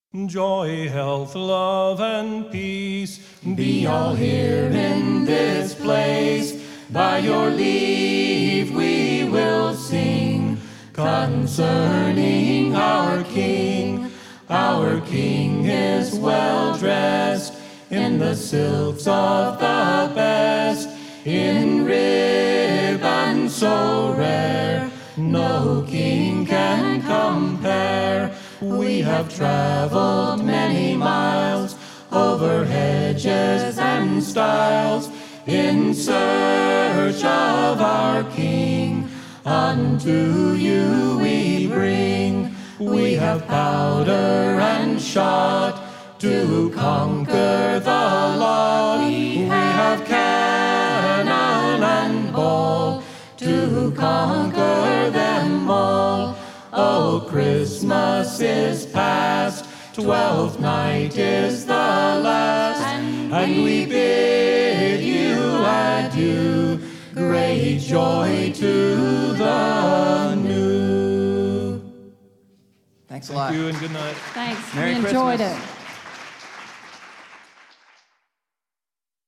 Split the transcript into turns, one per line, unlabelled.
Joy, health, love, and peace
be all here in this place. By your leave we will sing concerning our King. Our King is well dressed in the silks of the best, in ribbons so rare, no king can compare. We have traveled many miles over hedges and stiles in search of our King. Unto you we bring. We have powder and shot to conquer the lot. We have cannon and ball to conquer them all. Oh, Christmas is past, 12th night is the last, and we bid you adieu, great joy to the new.
Thanks a lot.
Thank you and good night.
Thanks.
Merry
We enjoyed
Christmas.
it.